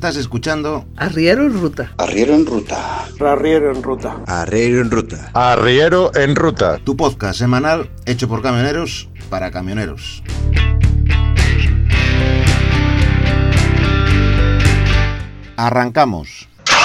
Estás escuchando Arriero en Ruta. Arriero en Ruta. Arriero en Ruta. Arriero en Ruta. Arriero en Ruta. Tu podcast semanal hecho por camioneros para camioneros. Arrancamos.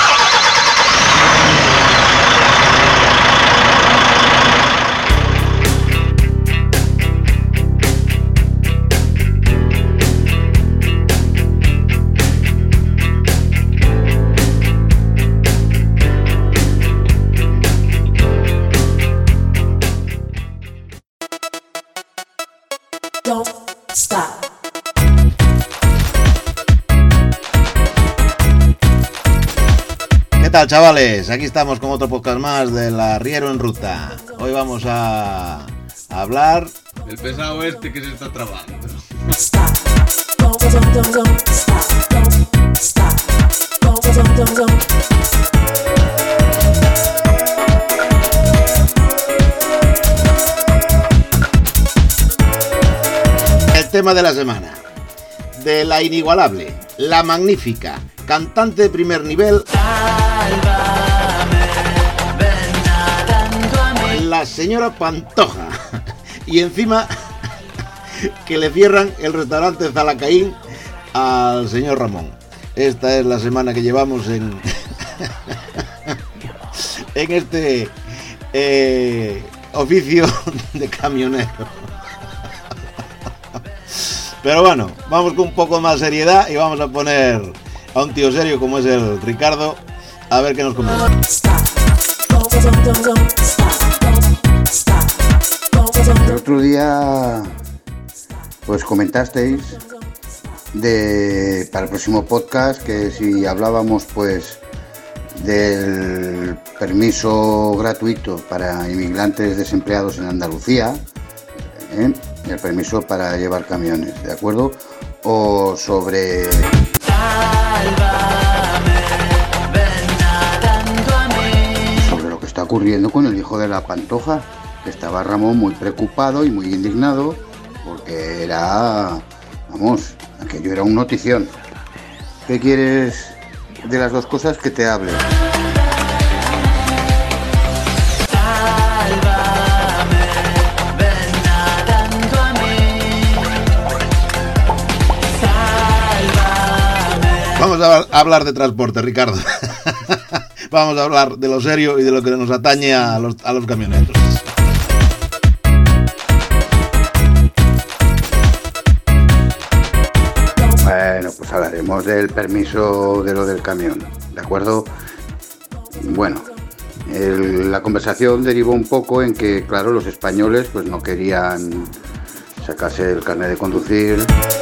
Don't stop. ¿Qué tal, chavales? Aquí estamos con otro podcast más del Arriero en Ruta. Hoy vamos a hablar del pesado este que se está trabando. Stop. Don't stop. Don't stop. Don't. el tema de la semana. De la inigualable, la magnífica, cantante de primer nivel, la señora Pantoja. Y encima que le cierran el restaurante Zalacaín al señor Ramón. Esta es la semana que llevamos en este oficio de camionero. Pero bueno, vamos con un poco más de seriedad y vamos a poner a un tío serio como es el Ricardo a ver qué nos comenta. El otro día pues comentasteis para el próximo podcast que si hablábamos pues del permiso gratuito para inmigrantes desempleados en Andalucía, el permiso para llevar camiones, ¿de acuerdo? O sobre lo que está ocurriendo con el hijo de la Pantoja, que estaba Ramón muy preocupado y muy indignado porque aquello era un notición. ¿Qué quieres de las dos cosas que te hable? Vamos a hablar de transporte, Ricardo. Vamos a hablar de lo serio y de lo que nos atañe a los camioneros. Bueno, pues hablaremos del permiso de lo del camión, ¿de acuerdo? Bueno, la conversación derivó un poco en que, claro, los españoles pues no querían sacarse el carnet de conducir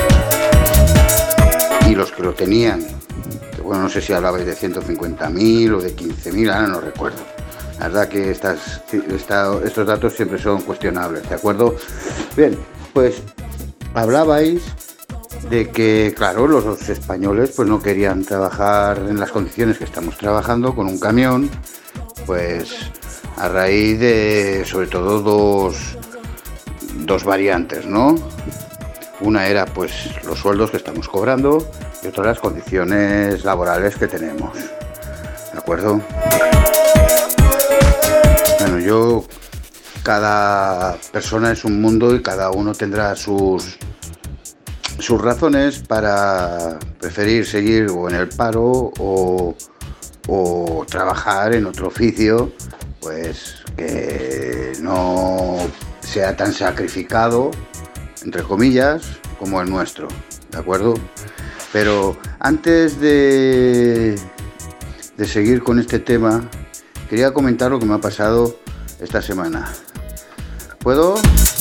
y los que lo tenían, que bueno, no sé si hablabais de 150.000 o de 15.000, ahora no recuerdo. La verdad que estos datos siempre son cuestionables, ¿de acuerdo? Bien, pues hablabais de que, claro, los españoles pues no querían trabajar en las condiciones que estamos trabajando con un camión, pues a raíz de, sobre todo, dos variantes, ¿no? Una era pues los sueldos que estamos cobrando y otra las condiciones laborales que tenemos, ¿de acuerdo? Bueno, cada persona es un mundo y cada uno tendrá sus razones para preferir seguir o en el paro o trabajar en otro oficio, pues que no sea tan sacrificado, entre comillas, como el nuestro, ¿de acuerdo? Pero antes de seguir con este tema, quería comentar lo que me ha pasado esta semana. ¿Puedo?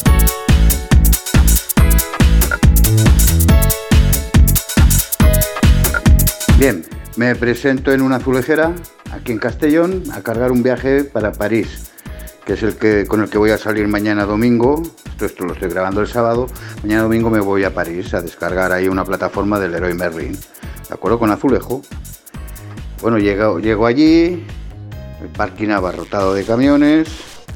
Bien, me presento en una azulejera, aquí en Castellón, a cargar un viaje para París, que es con el que voy a salir mañana domingo. Esto lo estoy grabando el sábado. Mañana domingo me voy a París a descargar ahí una plataforma del Leroy Merlin, ¿de acuerdo? Con azulejo. Bueno, llego allí, el parking abarrotado de camiones,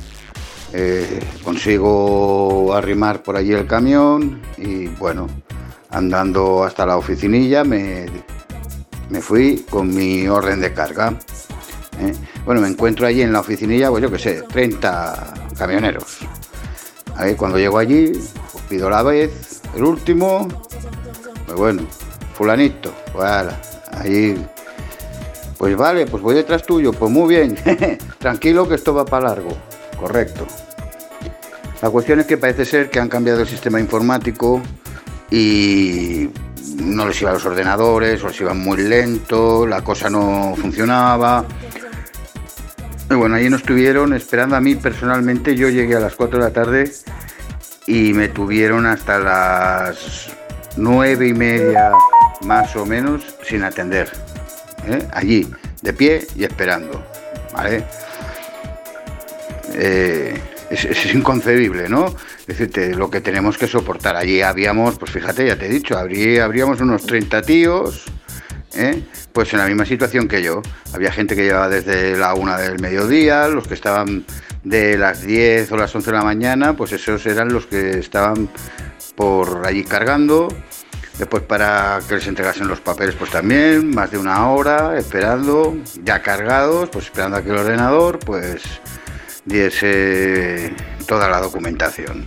consigo arrimar por allí el camión y bueno, andando hasta la oficinilla me me fui con mi orden de carga. Bueno, me encuentro allí en la oficinilla, pues yo qué sé, 30 camioneros. Cuando llego allí, pues pido la vez, el último, pues bueno, fulanito, voilà, allí, pues vale, pues voy detrás tuyo, pues muy bien, tranquilo que esto va para largo, correcto. La cuestión es que parece ser que han cambiado el sistema informático y no les iba a los ordenadores, o les iban muy lento, la cosa no funcionaba. Y bueno, allí nos estuvieron esperando a mí personalmente. Yo llegué a las 4 de la tarde y me tuvieron hasta las 9:30 más o menos sin atender, allí, de pie y esperando, ¿vale? Es inconcebible, ¿no? Es decir, lo que tenemos que soportar. Allí habíamos, pues fíjate, ya te he dicho, habríamos unos 30 tíos, pues en la misma situación que yo. Había gente que llevaba desde la 1 del mediodía, los que estaban de las 10 o las 11 de la mañana, pues esos eran los que estaban por allí cargando. Después para que les entregasen los papeles, pues también, más de una hora esperando, ya cargados, pues esperando a que el ordenador, pues diese toda la documentación.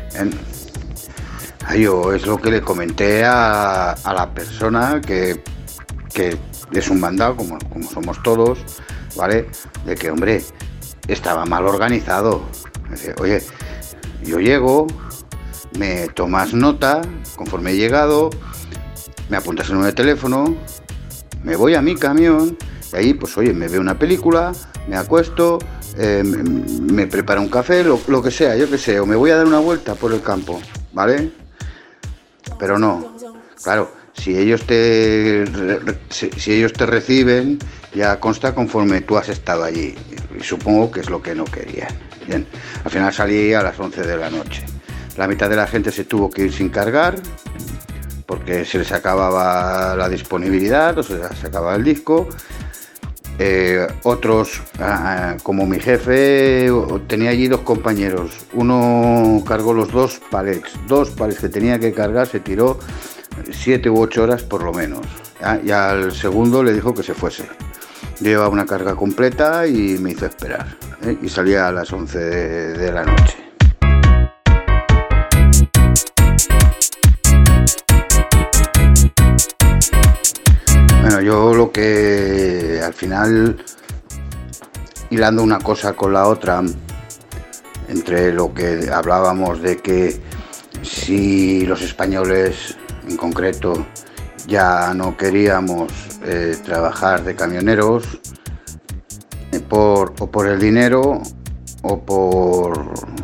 Yo es lo que le comenté a la persona que es un mandado, como somos todos, ¿vale? De que, hombre, estaba mal organizado. Dice, oye, yo llego, me tomas nota, conforme he llegado, me apuntas el número de teléfono, me voy a mi camión, y ahí, pues oye, me veo una película, me acuesto, me preparo un café, lo que sea, yo que sé, o me voy a dar una vuelta por el campo, ¿vale? Pero no, claro, si ellos te reciben, ya consta conforme tú has estado allí, y supongo que es lo que no querían. Bien, al final salí a las 11 de la noche. La mitad de la gente se tuvo que ir sin cargar, porque se les acababa la disponibilidad, o se les acababa el disco. Otros, como mi jefe, tenía allí 2 compañeros. Uno cargó los 2 palets que tenía que cargar, se tiró 7 u 8 horas por lo menos. Y al segundo le dijo que se fuese. Yo llevaba una carga completa y me hizo esperar. Y salía a las 11 de la noche. Bueno, yo lo que al final, hilando una cosa con la otra, entre lo que hablábamos de que si los españoles en concreto ya no queríamos trabajar de camioneros, o por el dinero o por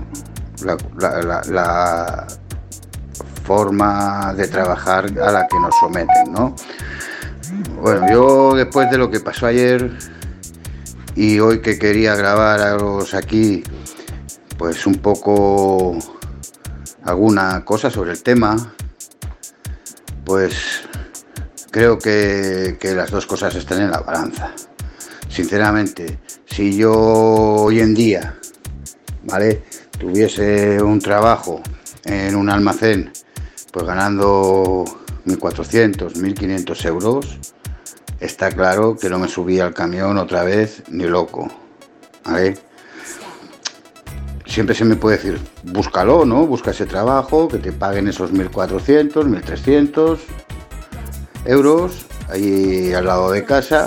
la forma de trabajar a la que nos someten, ¿no? Bueno, yo después de lo que pasó ayer y hoy que quería grabaros aquí, pues un poco alguna cosa sobre el tema, pues creo que las dos cosas están en la balanza. Sinceramente, si yo hoy en día, ¿vale?, tuviese un trabajo en un almacén, pues ganando 1.400, 1.500 euros, está claro que no me subía al camión otra vez ni loco, ¿vale? Siempre se me puede decir, búscalo, ¿no? Busca ese trabajo, que te paguen esos 1.400, 1.300 euros ahí al lado de casa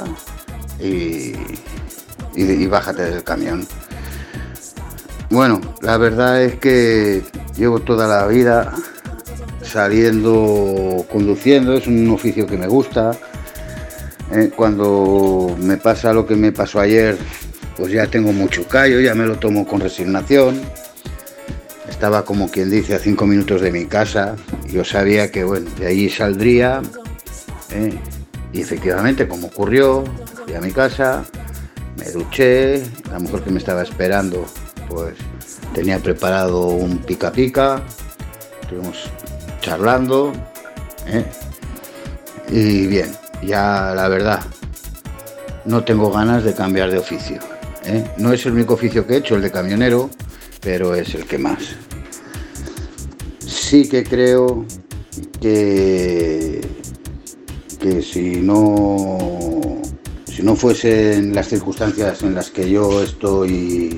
y bájate del camión. Bueno, la verdad es que llevo toda la vida saliendo, conduciendo, es un oficio que me gusta. Cuando me pasa lo que me pasó ayer, pues ya tengo mucho callo, ya me lo tomo con resignación. Estaba, como quien dice, a 5 minutos de mi casa. Yo sabía que, bueno, de allí saldría, y efectivamente, como ocurrió, fui a mi casa, me duché, la mujer que me estaba esperando, pues tenía preparado un pica pica, estuvimos charlando, y bien, ya la verdad, no tengo ganas de cambiar de oficio, No es el único oficio que he hecho, el de camionero, pero es el que más. Sí que creo que que si no fuesen las circunstancias en las que yo estoy,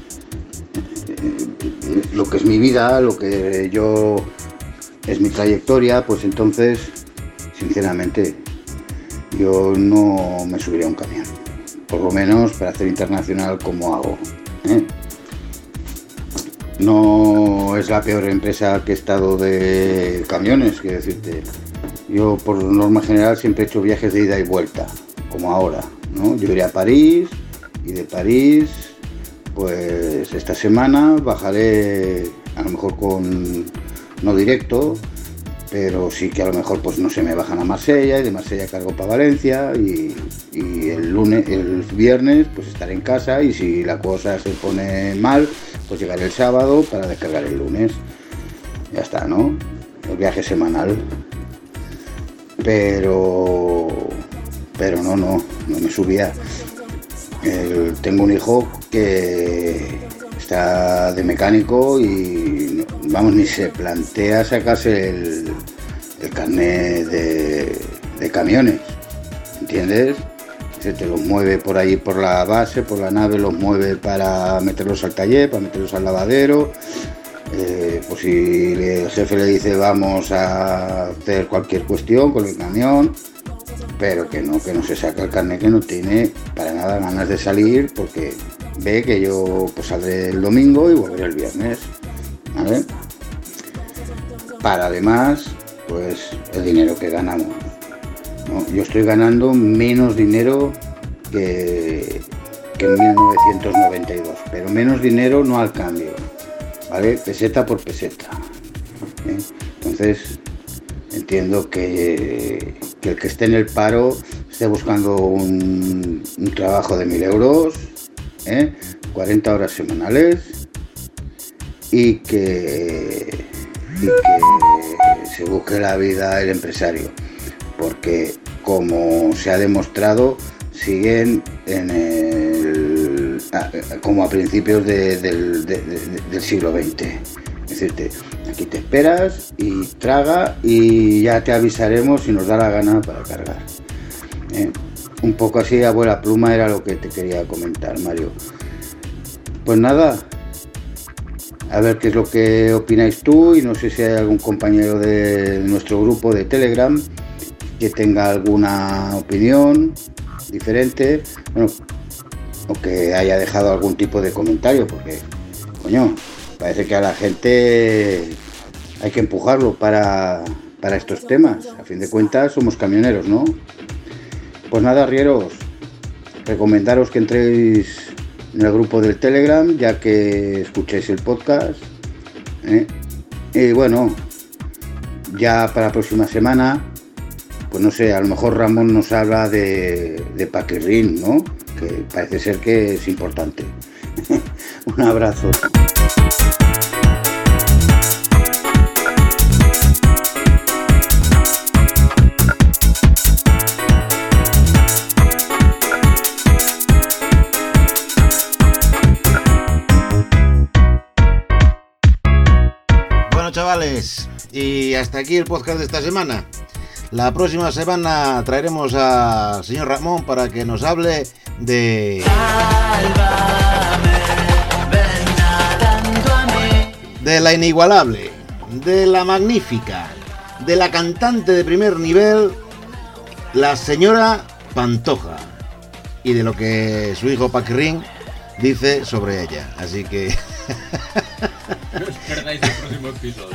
lo que es mi vida, lo que yo es mi trayectoria, pues entonces, sinceramente, yo no me subiría a un camión, por lo menos para hacer internacional como hago, ¿eh? No es la peor empresa que he estado de camiones, quiero decirte. Yo por norma general siempre he hecho viajes de ida y vuelta, como ahora, ¿no? Yo iré a París y de París, pues esta semana bajaré, a lo mejor no directo, pero sí que a lo mejor pues no sé, me bajan a Marsella y de Marsella cargo para Valencia y el viernes pues estaré en casa y si la cosa se pone mal pues llegaré el sábado para descargar el lunes. Ya está, ¿no? El viaje semanal. Pero no me subía. Tengo un hijo que está de mecánico y vamos, ni se plantea sacarse el carnet de camiones, ¿entiendes? Se te los mueve por ahí por la base, por la nave, los mueve para meterlos al taller, para meterlos al lavadero. Pues si el jefe le dice vamos a hacer cualquier cuestión con el camión, pero que no se saca el carnet, que no tiene para nada ganas de salir porque ve que yo pues saldré el domingo y volveré el viernes, ¿vale? Para además pues el dinero que ganamos, ¿no? Yo estoy ganando menos dinero que en 1992, pero menos dinero no al cambio, ¿vale? Peseta por peseta, ¿eh? Entonces entiendo que el que esté en el paro esté buscando un trabajo de 1.000 euros, 40 horas semanales y que se busque la vida el empresario, porque como se ha demostrado siguen como a principios del siglo XX. Es decir, aquí te esperas y traga y ya te avisaremos si nos da la gana para cargar. Un poco así, abuela pluma, era lo que te quería comentar, Mario. Pues nada, a ver qué es lo que opináis tú y no sé si hay algún compañero de nuestro grupo de Telegram que tenga alguna opinión diferente, bueno, o que haya dejado algún tipo de comentario, porque, coño, parece que a la gente hay que empujarlo para estos temas. A fin de cuentas somos camioneros, ¿no? Pues nada, arrieros, recomendaros que entréis en el grupo del Telegram, ya que escuchéis el podcast, y bueno, ya para la próxima semana, pues no sé, a lo mejor Ramón nos habla de Paquirrín, ¿no? Que parece ser que es importante. Un abrazo. Bueno, chavales, y hasta aquí el podcast de esta semana. La próxima semana traeremos al señor Ramón para que nos hable de... de la inigualable, de la magnífica, de la cantante de primer nivel, la señora Pantoja, y de lo que su hijo Paquirrín dice sobre ella. Así que... No os perdáis el próximo episodio.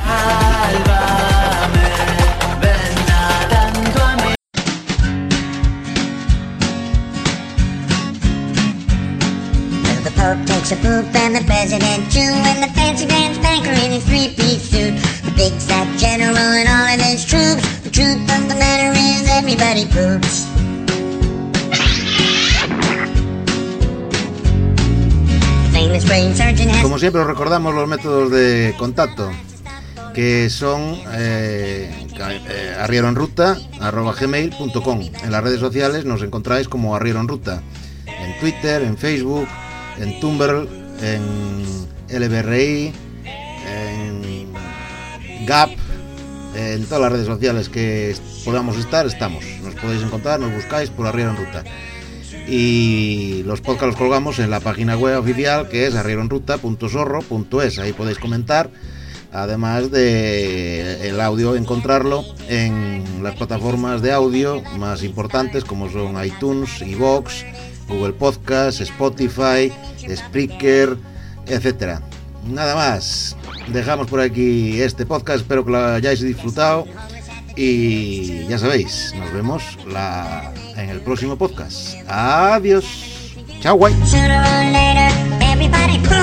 The Pope takes a poop and the President too, and the fancy dance banker in his three-piece suit, the big fat general and all of his troops. The truth of the matter is everybody poops. Como siempre os recordamos los métodos de contacto, que son arrieroenruta@gmail.com. En las redes sociales nos encontráis como Arriero en Ruta, en Twitter, en Facebook, en Tumblr, en LBRI, en Gap, En todas las redes sociales que podamos estar, estamos. Nos podéis encontrar, nos buscáis por Arriero en Ruta. Y los podcasts los colgamos en la página web oficial, que es arrieroenruta.sorro.es. Ahí podéis comentar, además de el audio encontrarlo en las plataformas de audio más importantes, como son iTunes, iVoox, Google Podcast, Spotify, Spreaker, etcétera. Nada más, dejamos por aquí este podcast, espero que lo hayáis disfrutado y ya sabéis, nos vemos en el próximo podcast. Adiós, chao, guay. Sooner or later, everybody